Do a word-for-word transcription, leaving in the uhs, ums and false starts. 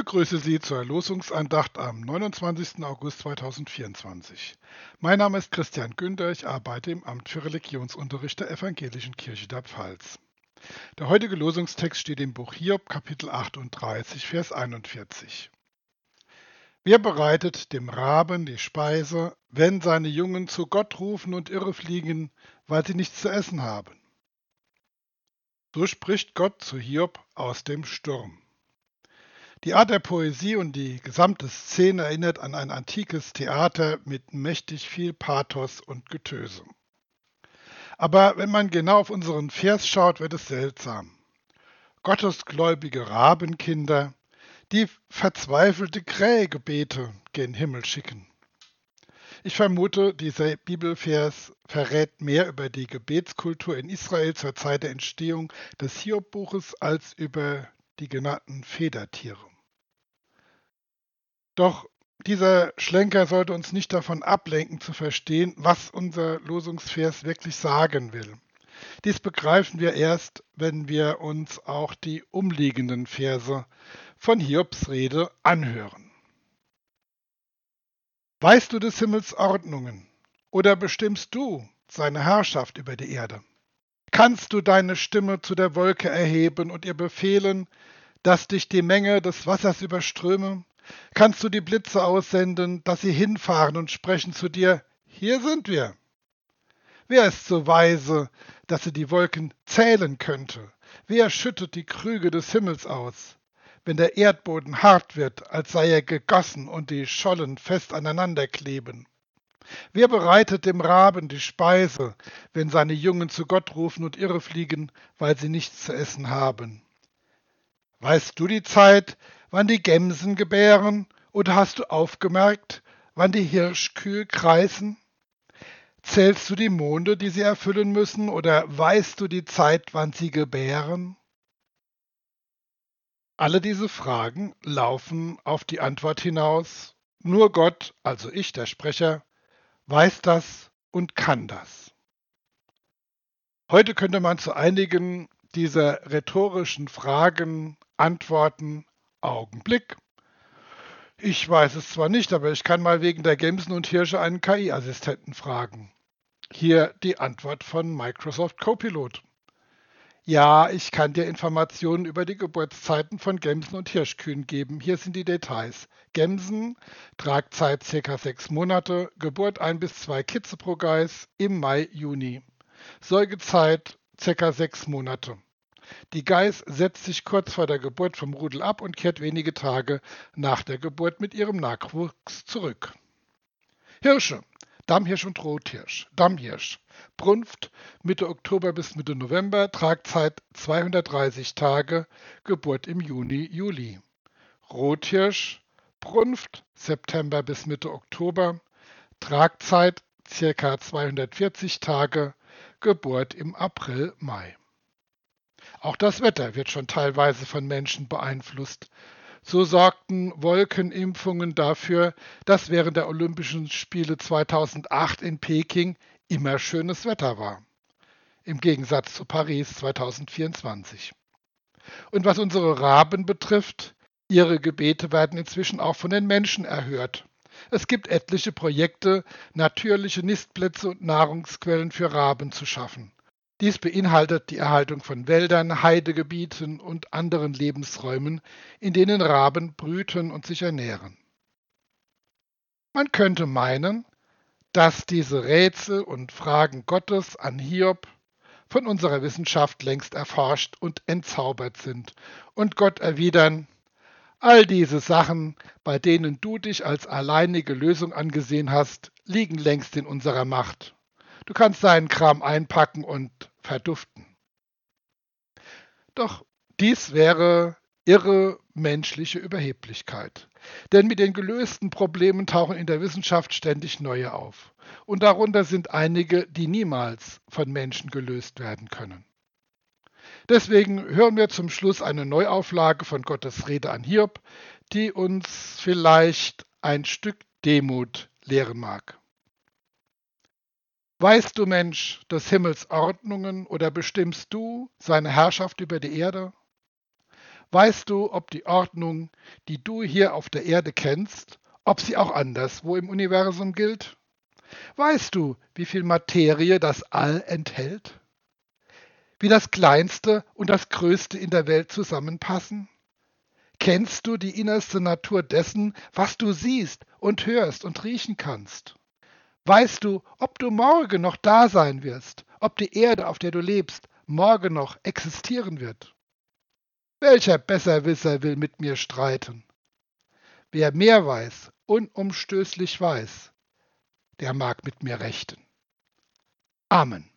begrüße Sie zur Losungsandacht am neunundzwanzigsten August zweitausendvierundzwanzig. Mein Name ist Christian Günther, ich arbeite im Amt für Religionsunterricht der Evangelischen Kirche der Pfalz. Der heutige Losungstext steht im Buch Hiob, Kapitel achtunddreißig, Vers einundvierzig. Wer bereitet dem Raben die Speise, wenn seine Jungen zu Gott rufen und irrefliegen, weil sie nichts zu essen haben? So spricht Gott zu Hiob aus dem Sturm. Die Art der Poesie und die gesamte Szene erinnert an ein antikes Theater mit mächtig viel Pathos und Getöse. Aber wenn man genau auf unseren Vers schaut, wird es seltsam. Gottesgläubige Rabenkinder, die verzweifelte Krähegebete gen Himmel schicken. Ich vermute, dieser Bibelvers verrät mehr über die Gebetskultur in Israel zur Zeit der Entstehung des Hiob-Buches als über die genannten Federtiere. Doch dieser Schlenker sollte uns nicht davon ablenken zu verstehen, was unser Losungsvers wirklich sagen will. Dies begreifen wir erst, wenn wir uns auch die umliegenden Verse von Hiobs Rede anhören. Weißt du des Himmels Ordnungen oder bestimmst du seine Herrschaft über die Erde? Kannst du deine Stimme zu der Wolke erheben und ihr befehlen, dass dich die Menge des Wassers überströme? Kannst du die Blitze aussenden, dass sie hinfahren und sprechen zu dir, hier sind wir? Wer ist so weise, dass er die Wolken zählen könnte? Wer schüttet die Krüge des Himmels aus, wenn der Erdboden hart wird, als sei er gegossen und die Schollen fest aneinander kleben? Wer bereitet dem Raben die Speise, wenn seine Jungen zu Gott rufen und irrefliegen, weil sie nichts zu essen haben? Weißt du die Zeit, wann die Gämsen gebären, oder hast du aufgemerkt, wann die Hirschkühe kreisen? Zählst du die Monde, die sie erfüllen müssen, oder weißt du die Zeit, wann sie gebären? Alle diese Fragen laufen auf die Antwort hinaus, nur Gott, also ich, der Sprecher, weiß das und kann das. Heute könnte man zu einigen dieser rhetorischen Fragen antworten, Augenblick. Ich weiß es zwar nicht, aber ich kann mal wegen der Gämsen und Hirsche einen K I-Assistenten fragen. Hier die Antwort von Microsoft Copilot. Ja, ich kann dir Informationen über die Geburtszeiten von Gämsen und Hirschkühen geben. Hier sind die Details. Gämsen, Tragzeit ca. sechs Monate, Geburt ein bis zwei Kitze pro Geiß im Mai, Juni. Säugezeit ca. sechs Monate. Die Geiß setzt sich kurz vor der Geburt vom Rudel ab und kehrt wenige Tage nach der Geburt mit ihrem Nachwuchs zurück. Hirsche, Dammhirsch und Rothirsch. Dammhirsch, Brunft Mitte Oktober bis Mitte November, Tragzeit zweihundertdreißig Tage, Geburt im Juni, Juli. Rothirsch, Brunft September bis Mitte Oktober, Tragzeit ca. zweihundertvierzig Tage, Geburt im April, Mai. Auch das Wetter wird schon teilweise von Menschen beeinflusst. So sorgten Wolkenimpfungen dafür, dass während der Olympischen Spiele zweitausendacht in Peking immer schönes Wetter war. Im Gegensatz zu Paris zweitausendvierundzwanzig. Und was unsere Raben betrifft, ihre Gebete werden inzwischen auch von den Menschen erhört. Es gibt etliche Projekte, natürliche Nistplätze und Nahrungsquellen für Raben zu schaffen. Dies beinhaltet die Erhaltung von Wäldern, Heidegebieten und anderen Lebensräumen, in denen Raben brüten und sich ernähren. Man könnte meinen, dass diese Rätsel und Fragen Gottes an Hiob von unserer Wissenschaft längst erforscht und entzaubert sind und Gott erwidern, all diese Sachen, bei denen du dich als alleinige Lösung angesehen hast, liegen längst in unserer Macht. Du kannst deinen Kram einpacken und verduften. Doch dies wäre irre menschliche Überheblichkeit. Denn mit den gelösten Problemen tauchen in der Wissenschaft ständig neue auf. Und darunter sind einige, die niemals von Menschen gelöst werden können. Deswegen hören wir zum Schluss eine Neuauflage von Gottes Rede an Hiob, die uns vielleicht ein Stück Demut lehren mag. Weißt du, Mensch, des Himmels Ordnungen oder bestimmst du seine Herrschaft über die Erde? Weißt du, ob die Ordnung, die du hier auf der Erde kennst, ob sie auch anderswo im Universum gilt? Weißt du, wie viel Materie das All enthält? Wie das Kleinste und das Größte in der Welt zusammenpassen? Kennst du die innerste Natur dessen, was du siehst und hörst und riechen kannst? Weißt du, ob du morgen noch da sein wirst, ob die Erde, auf der du lebst, morgen noch existieren wird? Welcher Besserwisser will mit mir streiten? Wer mehr weiß, unumstößlich weiß, der mag mit mir rechten. Amen.